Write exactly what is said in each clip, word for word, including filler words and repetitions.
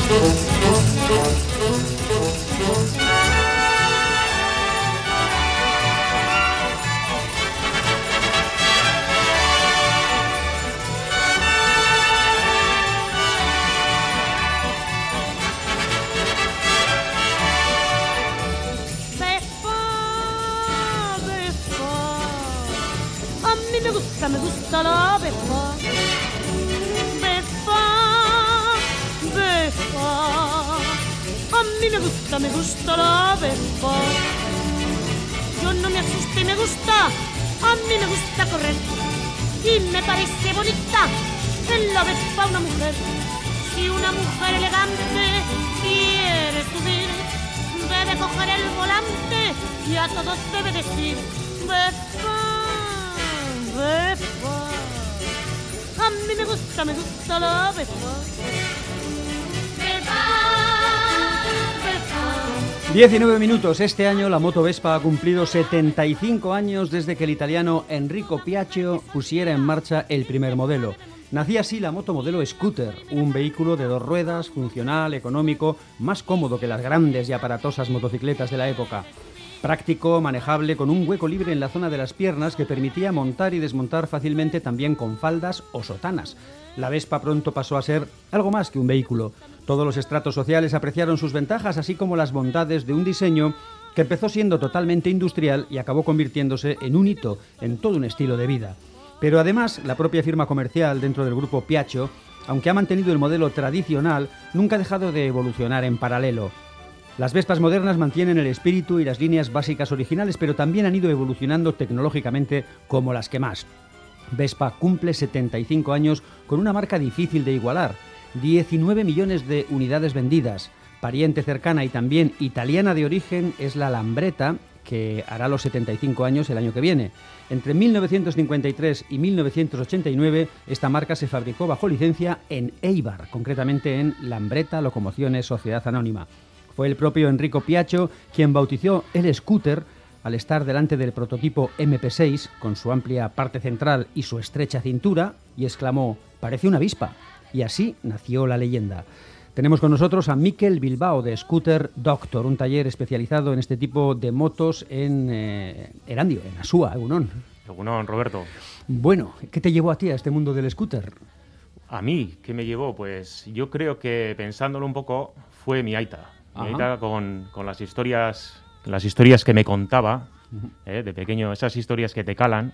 Me gusta la Vespa, Vespa, Vespa. A mí me gusta, me gusta la Vespa. Yo no me asusto y me gusta, a mí me gusta correr. Y me parece bonita en la Vespa una mujer. Si una mujer elegante quiere subir, debe coger el volante y a todos debe decir Vespa. Vespa. A mí me gusta, me gusta la Vespa. Vespa, Vespa. diecinueve minutos. Este año la moto Vespa ha cumplido setenta y cinco años desde que el italiano Enrico Piaggio pusiera en marcha el primer modelo. Nacía así la moto modelo Scooter, un vehículo de dos ruedas, funcional, económico, más cómodo que las grandes y aparatosas motocicletas de la época. Práctico, manejable, con un hueco libre en la zona de las piernas que permitía montar y desmontar fácilmente también con faldas o sotanas. La Vespa pronto pasó a ser algo más que un vehículo. Todos los estratos sociales apreciaron sus ventajas, así como las bondades de un diseño que empezó siendo totalmente industrial y acabó convirtiéndose en un hito en todo un estilo de vida. Pero además, la propia firma comercial dentro del grupo Piaggio, aunque ha mantenido el modelo tradicional, nunca ha dejado de evolucionar en paralelo. Las Vespas modernas mantienen el espíritu y las líneas básicas originales, pero también han ido evolucionando tecnológicamente como las que más. Vespa cumple setenta y cinco años con una marca difícil de igualar. diecinueve millones de unidades vendidas. Pariente cercana y también italiana de origen es la Lambretta, que hará los setenta y cinco años el año que viene. Entre mil novecientos cincuenta y tres y mil novecientos ochenta y nueve, esta marca se fabricó bajo licencia en Eibar, concretamente en Lambretta Locomociones Sociedad Anónima. Fue el propio Enrico Piaggio quien bautizó el scooter al estar delante del prototipo eme pe seis, con su amplia parte central y su estrecha cintura, y exclamó: «Parece una Vespa». Y así nació la leyenda. Tenemos con nosotros a Mikel Bilbao de Scooter Doctor, un taller especializado en este tipo de motos en eh, Erandio, en Asúa, Egunon. Egunon, Roberto. Bueno, ¿qué te llevó a ti a este mundo del scooter? A mí, ¿qué me llevó? Pues yo creo que, pensándolo un poco, fue mi aita. Mi Ajá. aita con, con las historias las historias que me contaba, uh-huh. eh, de pequeño, esas historias que te calan.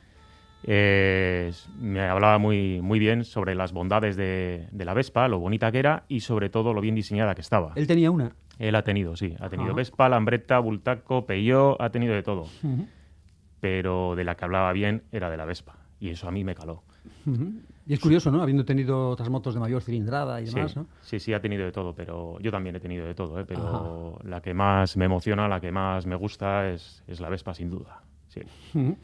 Eh, me hablaba muy, muy bien sobre las bondades de, de la Vespa, lo bonita que era y sobre todo lo bien diseñada que estaba. ¿Él tenía una? Él ha tenido, sí. Ha tenido Ajá. Vespa, Lambretta, Bultaco, Peugeot, ha tenido de todo. Uh-huh. Pero de la que hablaba bien era de la Vespa. Y eso a mí me caló. Uh-huh. Y es curioso, ¿no? Habiendo tenido otras motos de mayor cilindrada y demás, sí, ¿no? Sí, sí, ha tenido de todo, pero yo también he tenido de todo, ¿eh? Pero Ajá. la que más me emociona, la que más me gusta es, es la Vespa, sin duda. Sí. Uh-huh.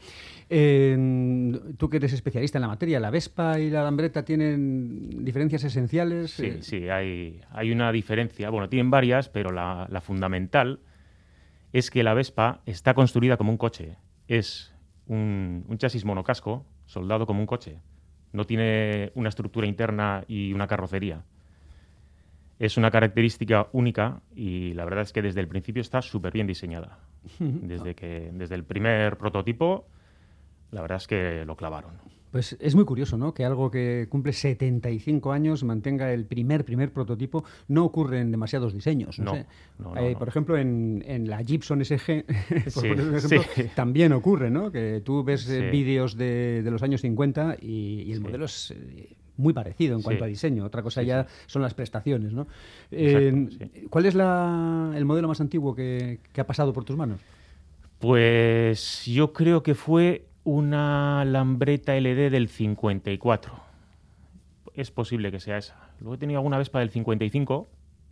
Eh, tú que eres especialista en la materia, ¿la Vespa y la Lambretta tienen diferencias esenciales? Sí, eh... sí, hay, hay una diferencia. Bueno, tienen varias, pero la, la fundamental es que la Vespa está construida como un coche. Es un, un chasis monocasco soldado como un coche. No tiene una estructura interna y una carrocería. Es una característica única y la verdad es que desde el principio está súper bien diseñada. Desde, que, desde el primer prototipo, la verdad es que lo clavaron. Pues es muy curioso, ¿no? Que algo que cumple setenta y cinco años mantenga el primer, primer prototipo. No ocurre en demasiados diseños. No, no, sé. no, no, eh, no. Por ejemplo, en, en la Gibson ese ge, por Sí, poner un ejemplo, sí. también ocurre, ¿no? Que tú ves eh, Sí. vídeos de, de los años cincuenta y, y el Sí. modelo es eh, muy parecido en cuanto Sí. a diseño. Otra cosa Sí, ya sí. son las prestaciones, ¿no? Exacto, Eh, sí. ¿Cuál es la, el modelo más antiguo que, que ha pasado por tus manos? Pues yo creo que fue una Lambretta ele de del cincuenta y cuatro. Es posible que sea esa. Luego he tenido alguna Vespa del cincuenta y cinco,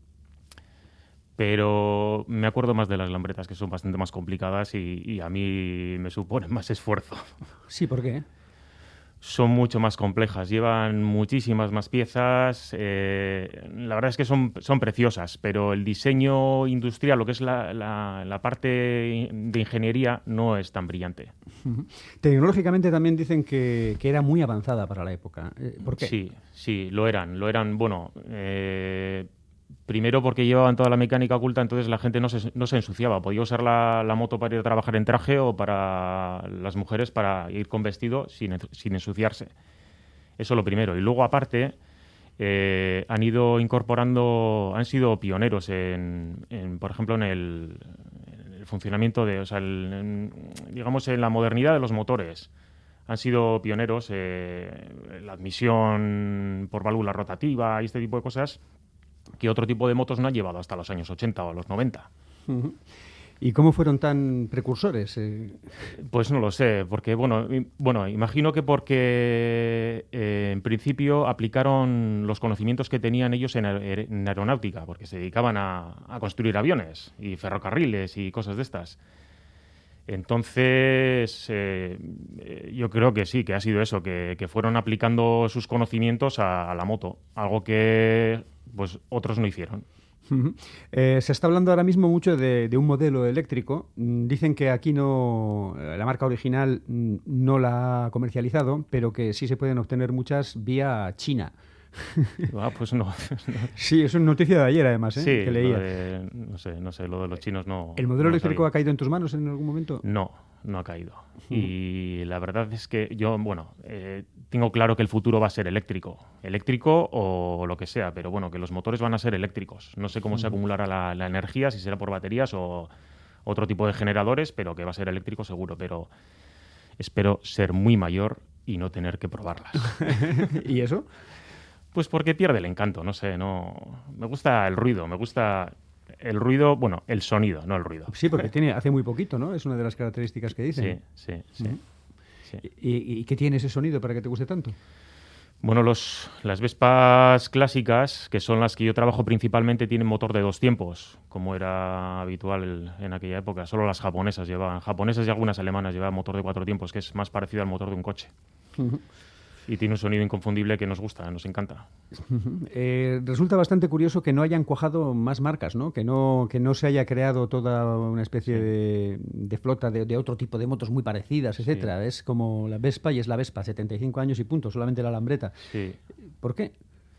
pero me acuerdo más de las Lambrettas, que son bastante más complicadas y, y a mí me suponen más esfuerzo. Sí, ¿por qué? Son mucho más complejas, llevan muchísimas más piezas. Eh, la verdad es que son, son preciosas, pero el diseño industrial, lo que es la, la, la parte de ingeniería, no es tan brillante. Uh-huh. Tecnológicamente también dicen que, que era muy avanzada para la época. Eh, ¿Por qué? Sí, sí, lo eran. Lo eran, bueno, eh, Primero porque llevaban toda la mecánica oculta, entonces la gente no se, no se ensuciaba. Podía usar la, la moto para ir a trabajar en traje o para las mujeres para ir con vestido sin, sin ensuciarse. Eso lo primero. Y luego, aparte, eh, han ido incorporando, han sido pioneros, en, en por ejemplo, en el, en el funcionamiento de, o sea, el, en, digamos, en la modernidad de los motores. Han sido pioneros eh, en la admisión por válvula rotativa y este tipo de cosas que otro tipo de motos no han llevado hasta los años ochenta o los noventa. Uh-huh. ¿Y cómo fueron tan precursores? Eh... Pues no lo sé, porque, bueno, i- bueno imagino que porque eh, en principio aplicaron los conocimientos que tenían ellos en, aer- en aeronáutica, porque se dedicaban a, a construir aviones y ferrocarriles y cosas de estas. Entonces, eh, eh, yo creo que sí, que ha sido eso, que, que fueron aplicando sus conocimientos a, a la moto, algo que pues otros no hicieron. Uh-huh. Eh, se está hablando ahora mismo mucho de, de un modelo eléctrico. Mm, Dicen que aquí no, la marca original mm, no la ha comercializado, pero que sí se pueden obtener muchas vía China. Ah, pues no. Sí, es una noticia de ayer, además, ¿eh? Sí, que lo leía. de- no sé, no sé, lo de los chinos no. ¿El modelo no lo eléctrico sabía. ha caído en tus manos en algún momento? No, no ha caído. Y la verdad es que yo, bueno, eh, tengo claro que el futuro va a ser eléctrico. Eléctrico o lo que sea, pero bueno, que los motores van a ser eléctricos. No sé cómo se acumulará la, la energía, si será por baterías o otro tipo de generadores, pero que va a ser eléctrico seguro. Pero espero ser muy mayor y no tener que probarlas. ¿Y eso? Pues porque pierde el encanto, no sé, no. Me gusta el ruido, me gusta el ruido, bueno, el sonido, no el ruido. Sí, porque tiene hace muy poquito, ¿no? Es una de las características que Sí, dicen. sí, sí. Ujú. sí. ¿Y, y qué tiene ese sonido para que te guste tanto? Bueno, los, las Vespas clásicas, que son las que yo trabajo principalmente, tienen motor de dos tiempos, como era habitual en aquella época. Solo las japonesas llevaban, japonesas y algunas alemanas llevaban motor de cuatro tiempos, que es más parecido al motor de un coche. Ujú. Y tiene un sonido inconfundible que nos gusta, nos encanta. Ujú. Eh, resulta bastante curioso que no hayan cuajado más marcas, ¿no? Que no, que no se haya creado toda una especie Sí. de, de flota de, de otro tipo de motos muy parecidas, etcétera. Es como la Vespa y es la Vespa, setenta y cinco años y punto, solamente la Lambretta. Sí. ¿Por qué?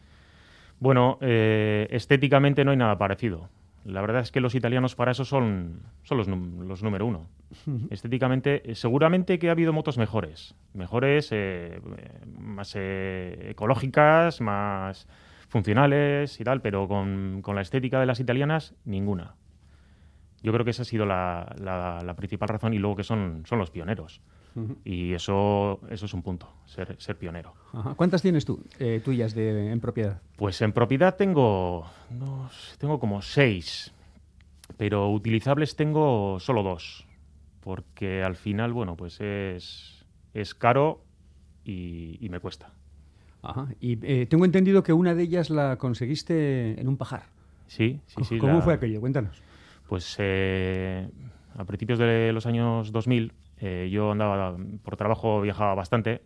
Bueno, eh, estéticamente no hay nada parecido. La verdad es que los italianos para eso son, son los, num- los número uno. Estéticamente, eh, seguramente que ha habido motos mejores. Mejores, eh, eh, más eh, ecológicas, más funcionales y tal, pero con, con la estética de las italianas, ninguna. Yo creo que esa ha sido la, la- la principal razón y luego que son, son los pioneros. Ujú. Y eso, eso es un punto, ser, ser pionero. Ajá. ¿Cuántas tienes tú, eh, tuyas, de, en propiedad? Pues en propiedad tengo, no sé, tengo como seis, pero utilizables tengo solo dos, porque al final, bueno, pues es, es caro y, y me cuesta. Ajá. Y eh, tengo entendido que una de ellas la conseguiste en un pajar. Sí, sí, sí. ¿Cómo la- fue aquello? Cuéntanos. Pues eh, a principios de los años dos mil eh, yo andaba por trabajo, viajaba bastante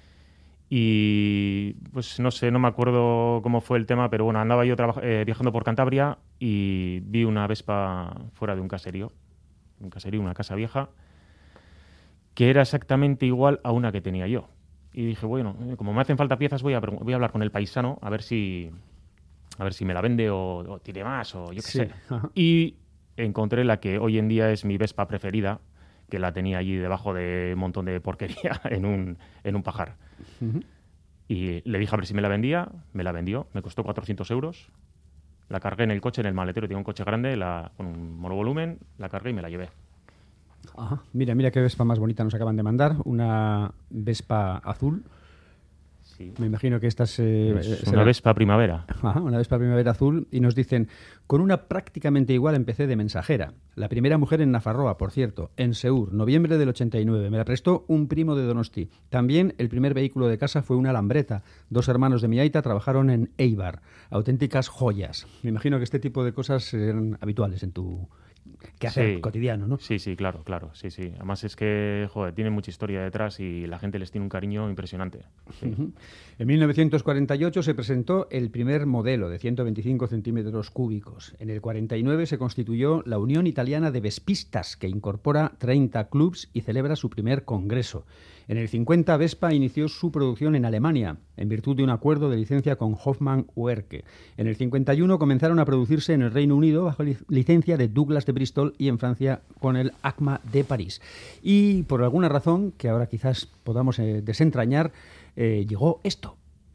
y pues no sé, no me acuerdo cómo fue el tema, pero bueno, andaba yo traba- eh, viajando por Cantabria y vi una Vespa fuera de un caserío, un caserío, una casa vieja, que era exactamente igual a una que tenía yo. Y dije, bueno, eh, como me hacen falta piezas, voy a, pregun- voy a hablar con el paisano a ver si, a ver si me la vende o, o tiene más o yo qué Sí, sé. ajá. Y encontré la que hoy en día es mi Vespa preferida, que la tenía allí debajo de un montón de porquería en un, en un pajar. Ujú. Y le dije a ver si me la vendía, me la vendió, me costó cuatrocientos euros. La cargué en el coche, en el maletero, tenía un coche grande, la, con un monovolumen, la cargué y me la llevé. Ajá. Mira, mira qué Vespa más bonita nos acaban de mandar. Una Vespa azul. Sí. Me imagino que estas... eh, Es eh, una será- Vespa primavera. Ajá, una Vespa primavera azul. Y nos dicen, con una prácticamente igual empecé de mensajera. La primera mujer en Nafarroa, por cierto, en Seur, noviembre del ochenta y nueve. Me la prestó un primo de Donosti. También el primer vehículo de casa fue una Lambretta. Dos hermanos de mi aita trabajaron en Eibar. Auténticas joyas. Me imagino que este tipo de cosas eran habituales en tu quehacer Sí. cotidiano, ¿no? Sí, sí, claro, claro, sí, sí. Además es que, joder, tiene mucha historia detrás y la gente les tiene un cariño impresionante. Sí. Ujú. En mil novecientos cuarenta y ocho se presentó el primer modelo de ciento veinticinco centímetros cúbicos. En el cuarenta y nueve se constituyó la Unión Italiana de Vespistas, que incorpora treinta clubs y celebra su primer congreso. En el cincuenta, Vespa inició su producción en Alemania, en virtud de un acuerdo de licencia con Hoffmann-Oehrke. En el cincuenta y uno comenzaron a producirse en el Reino Unido bajo li- licencia de Douglas de Bristol y en Francia con el A C M A de París. Y por alguna razón, que ahora quizás podamos eh, desentrañar, eh, llegó esto.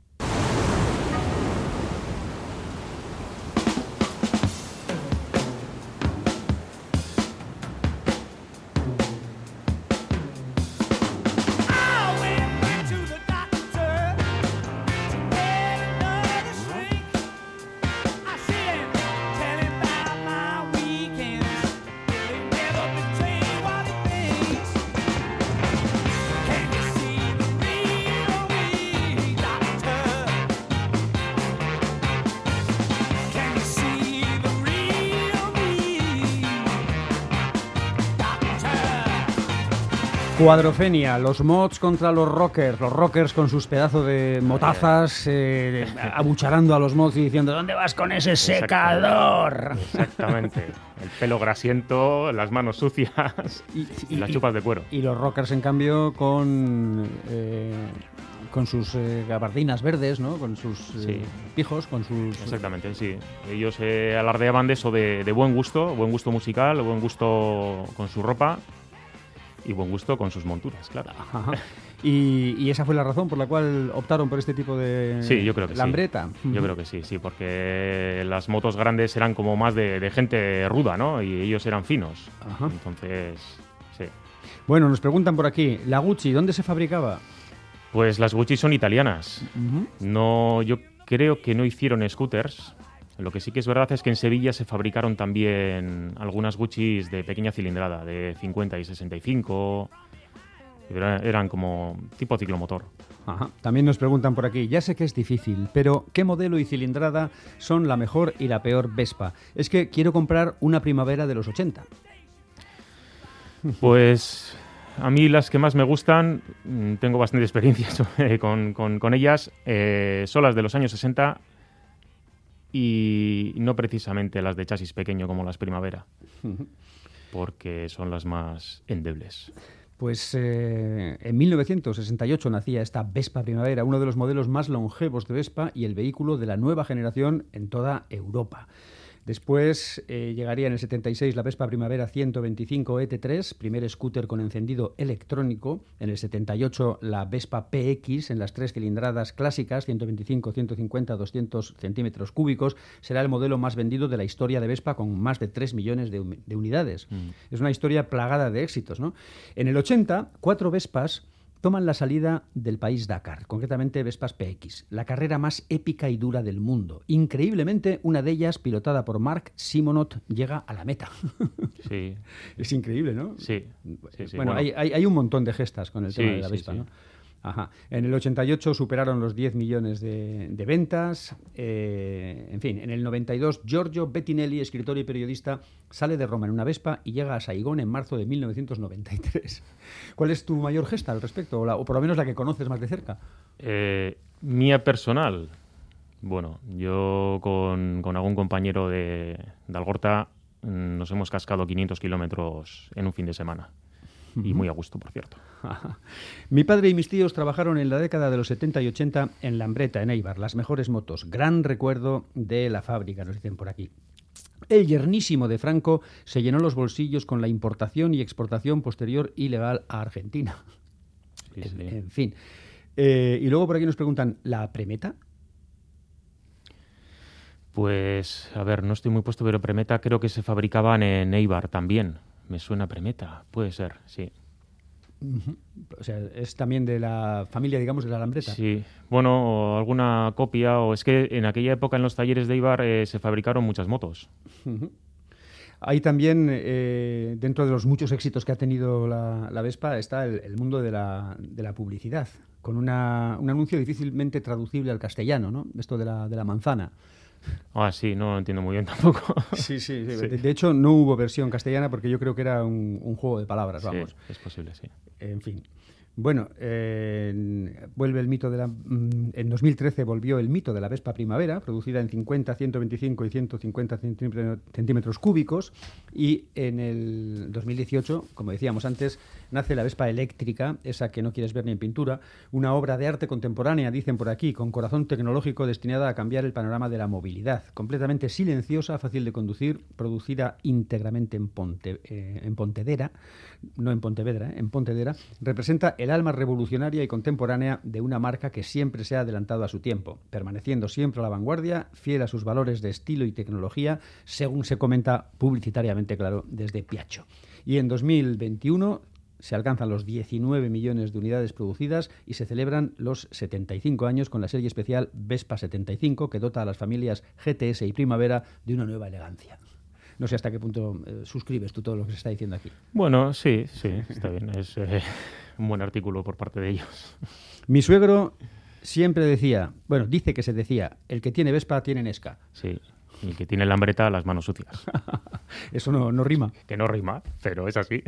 Cuadrofenia, los mods contra los rockers, los rockers con sus pedazos de motazas eh, abucharando a los mods y diciendo ¿dónde vas con ese secador? Exactamente, el pelo grasiento, las manos sucias y, y, y las chupas de cuero. Y los rockers, en cambio, con eh, con sus eh, gabardinas verdes, ¿no? Con sus eh, sí. pijos, con sus... Exactamente, sí. Ellos eh, alardeaban de eso, de, de buen gusto, buen gusto musical, buen gusto con su ropa. Y buen gusto con sus monturas, claro. Ajá. Y, y esa fue la razón por la cual optaron por este tipo de sí, yo creo que lambreta. Sí. Yo creo que sí, sí, porque las motos grandes eran como más de, de gente ruda, ¿no? Y ellos eran finos. Ajá. Entonces, sí. Bueno, nos preguntan por aquí, la Gucci, ¿dónde se fabricaba? Pues las Gucci son italianas. Uh-huh. No, yo creo que no hicieron scooters. Lo que sí que es verdad es que en Sevilla se fabricaron también algunas Guccis de pequeña cilindrada, de cincuenta y sesenta y cinco. Eran como tipo ciclomotor. Ajá. También nos preguntan por aquí, ya sé que es difícil, pero ¿qué modelo y cilindrada son la mejor y la peor Vespa? Es que quiero comprar una Primavera de los ochenta. Pues a mí las que más me gustan, tengo bastante experiencia con, con, con ellas, eh, son las de los años sesenta. Y no precisamente las de chasis pequeño como las Primavera, porque son las más endebles. Pues eh, en mil novecientos sesenta y ocho nacía esta Vespa Primavera, uno de los modelos más longevos de Vespa y el vehículo de la nueva generación en toda Europa. Después eh, llegaría en el setenta y seis la Vespa Primavera ciento veinticinco E T tres, primer scooter con encendido electrónico. En el setenta y ocho la Vespa P X en las tres cilindradas clásicas, ciento veinticinco, ciento cincuenta, doscientos centímetros cúbicos. Será el modelo más vendido de la historia de Vespa con más de tres millones de, de unidades. Mm. Es una historia plagada de éxitos, ¿no? En el ochenta, cuatro Vespas toman la salida del país Dakar, concretamente Vespas P X, la carrera más épica y dura del mundo. Increíblemente, una de ellas, pilotada por Mark Simonot, llega a la meta. Sí. Es increíble, ¿no? Sí. sí, sí bueno, bueno. Hay, hay, hay un montón de gestas con el sí, tema de la Vespa, sí, sí. ¿no? Ajá. En el ochenta y ocho superaron los diez millones de, de ventas. Eh, en fin, en el noventa y dos, Giorgio Bettinelli, escritor y periodista, sale de Roma en una Vespa y llega a Saigón en marzo de mil novecientos noventa y tres. ¿Cuál es tu mayor gesta al respecto? O, la, o por lo menos la que conoces más de cerca. Eh, mía personal. Bueno, yo con, con algún compañero de, de Algorta nos hemos cascado quinientos kilómetros en un fin de semana. Y muy a gusto, por cierto. Mi padre y mis tíos trabajaron en la década de los setenta y ochenta en Lambreta, en Eibar, las mejores motos. Gran recuerdo de la fábrica, nos dicen por aquí. El yernísimo de Franco se llenó los bolsillos con la importación y exportación posterior ilegal a Argentina. Sí, sí. En, en fin. Eh, y luego por aquí nos preguntan, ¿la Premeta? Pues, a ver, no estoy muy puesto, pero Premeta creo que se fabricaban en Eibar también. Me suena Premeta, puede ser, sí. Uh-huh. O sea, es también de la familia, digamos, de la Lambreta. Sí, bueno, alguna copia, o es que en aquella época en los talleres de Eibar eh, se fabricaron muchas motos. Uh-huh. Hay también, eh, dentro de los muchos éxitos que ha tenido la, la Vespa, está el, el mundo de la, de la publicidad, con una, un anuncio difícilmente traducible al castellano, ¿no? Esto de la, de la manzana. Ah, sí, no lo entiendo muy bien tampoco. Sí, sí, sí. sí. De, de hecho, no hubo versión castellana porque yo creo que era un, un juego de palabras, vamos. Sí, es posible, sí. En fin. Bueno, eh, vuelve el mito de la... En dos mil trece volvió el mito de la Vespa Primavera, producida en cincuenta, ciento veinticinco y ciento cincuenta centímetros cúbicos, y en el dos mil dieciocho, como decíamos antes, nace la Vespa eléctrica, esa que no quieres ver ni en pintura, una obra de arte contemporánea, dicen por aquí, con corazón tecnológico destinada a cambiar el panorama de la movilidad, completamente silenciosa, fácil de conducir, producida íntegramente en, Ponte, eh, en Pontedera, no en Pontevedra, eh, en Pontedera, representa el alma revolucionaria y contemporánea de una marca que siempre se ha adelantado a su tiempo, permaneciendo siempre a la vanguardia, fiel a sus valores de estilo y tecnología, según se comenta publicitariamente, claro, desde Piaggio. Y en dos mil veintiuno se alcanzan los diecinueve millones de unidades producidas y se celebran los setenta y cinco años con la serie especial Vespa setenta y cinco, que dota a las familias G T S y Primavera de una nueva elegancia. No sé hasta qué punto eh, suscribes tú todo lo que se está diciendo aquí. Bueno, sí, sí, está bien. Es eh, un buen artículo por parte de ellos. Mi suegro siempre decía, bueno, dice que se decía, el que tiene Vespa tiene Nesca. Sí, y el que tiene lambreta, las manos sucias. Eso no, no rima. Que no rima, pero es así.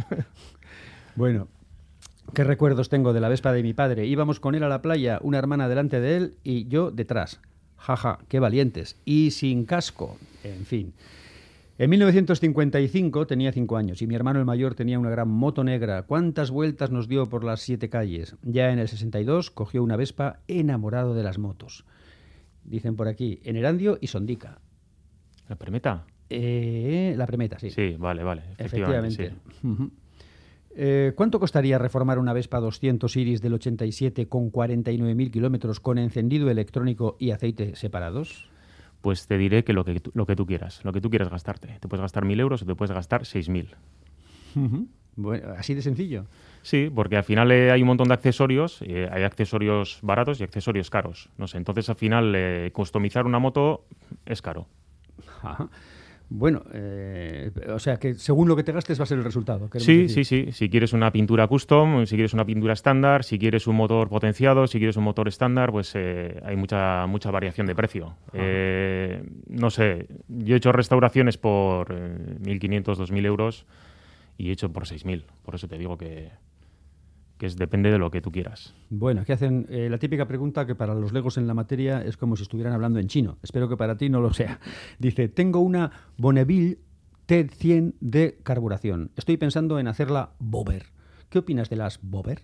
Bueno, qué recuerdos tengo de la Vespa de mi padre. Íbamos con él a la playa, una hermana delante de él y yo detrás. Jaja, qué valientes. Y sin casco, en fin. En mil novecientos cincuenta y cinco tenía cinco años y mi hermano el mayor tenía una gran moto negra. ¿Cuántas vueltas nos dio por las siete calles? Ya en el sesenta y dos cogió una Vespa, enamorado de las motos. Dicen por aquí, en Erandio y Sondica. ¿La Premeta? Eh, la Premeta, sí. Sí, vale, vale. Efectivamente. Efectivamente. Sí. Uh-huh. Eh, ¿Cuánto costaría reformar una Vespa doscientos Iris del ochenta y siete con cuarenta y nueve mil kilómetros con encendido electrónico y aceite separados? Pues te diré que lo que, tú, lo que tú quieras, lo que tú quieras gastarte. Te puedes gastar mil euros o te puedes gastar seis mil. Uh-huh. Bueno, así de sencillo. Sí, porque al final eh, hay un montón de accesorios, eh, hay accesorios baratos y accesorios caros. No sé, entonces al final eh, customizar una moto es caro. Ajá. Bueno, eh, o sea que según lo que te gastes va a ser el resultado. Sí, decir. sí, sí. Si quieres una pintura custom, si quieres una pintura estándar, si quieres un motor potenciado, si quieres un motor estándar, pues eh, hay mucha mucha variación de precio. Eh, no sé, yo he hecho restauraciones por eh, mil quinientos, dos mil euros y he hecho por seis mil. Por eso te digo que, que es, depende de lo que tú quieras. Bueno, aquí hacen eh, la típica pregunta que para los legos en la materia es como si estuvieran hablando en chino. Espero que para ti no lo sea. Dice, tengo una Bonneville T cien de carburación. Estoy pensando en hacerla Bober. ¿Qué opinas de las Bober?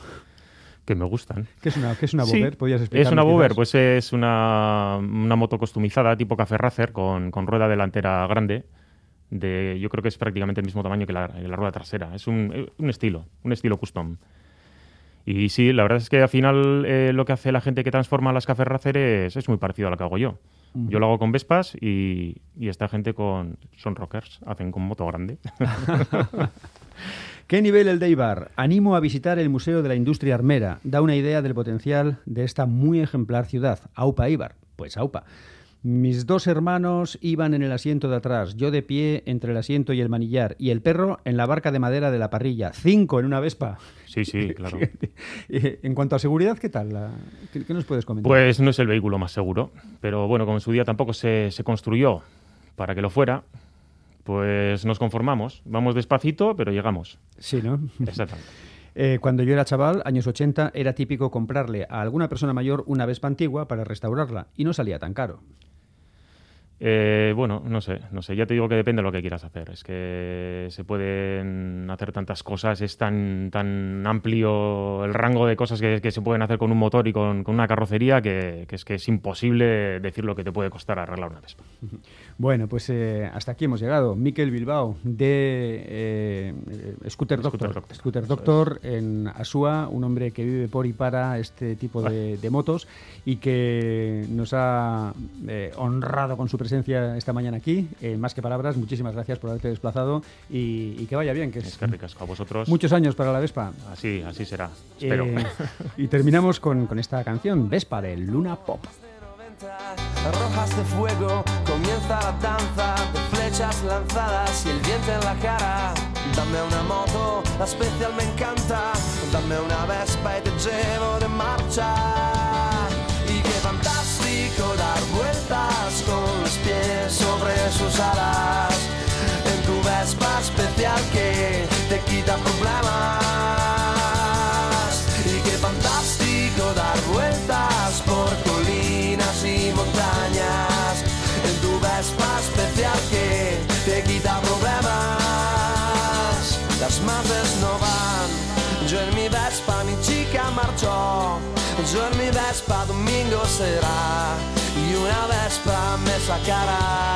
Que me gustan. ¿Qué es una, qué es una sí, Bober? ¿Podrías explicarme? Es una Bober, quizás? Pues es una, una moto customizada tipo Café Racer con, con rueda delantera grande. De, yo creo que es prácticamente el mismo tamaño que la, la rueda trasera. Es un, un estilo, un estilo custom. Y sí, la verdad es que al final eh, lo que hace la gente que transforma las Café Racer es, es muy parecido a lo que hago yo. Uh-huh. Yo lo hago con Vespas y, y esta gente con son rockers, hacen con moto grande. ¿Qué nivel el de Eibar? Animo a visitar el Museo de la Industria Armera. Da una idea del potencial de esta muy ejemplar ciudad. Aupa Eibar. Pues aupa. Mis dos hermanos iban en el asiento de atrás, yo de pie entre el asiento y el manillar, y el perro en la barca de madera de la parrilla. Cinco en una Vespa. Sí, sí, claro. En cuanto a seguridad, ¿qué tal? ¿Qué, qué nos puedes comentar? Pues no es el vehículo más seguro, pero bueno, como en su día tampoco se, se construyó para que lo fuera, pues nos conformamos. Vamos despacito, pero llegamos. Sí, ¿no? Exactamente. Eh, cuando yo era chaval, años ochenta, era típico comprarle a alguna persona mayor una Vespa antigua para restaurarla, y no salía tan caro. Eh, bueno, no sé, no sé, ya te digo que depende de lo que quieras hacer. Es que se pueden hacer tantas cosas, es tan, tan amplio el rango de cosas que, que se pueden hacer con un motor y con, con una carrocería que, que es que es imposible decir lo que te puede costar arreglar una Vespa. Bueno, pues eh, hasta aquí hemos llegado. Mikel Bilbao, de eh, Scooter Doctor, Scooter Doctor, Scooter Doctor en Asúa, un hombre que vive por y para este tipo de, de motos y que nos ha eh, honrado con su presencia esta mañana aquí. Eh, más que palabras, muchísimas gracias por haberte desplazado y, y que vaya bien. Que es, es que ricasco a vosotros. Muchos años para la Vespa. Así, así será. Espero. Eh, y terminamos con, con esta canción, Vespa, de Luna Pop. Rojas de fuego, comienza la danza de flechas lanzadas y el viento en la cara. Dame una moto, la especial me encanta. Dame una Vespa y te llevo de marcha. Y qué fantástico dar vueltas con los pies sobre sus alas. En tu Vespa especial que te quita problemas. marchó. Yo en mi Vespa domingo será y una Vespa me sacará.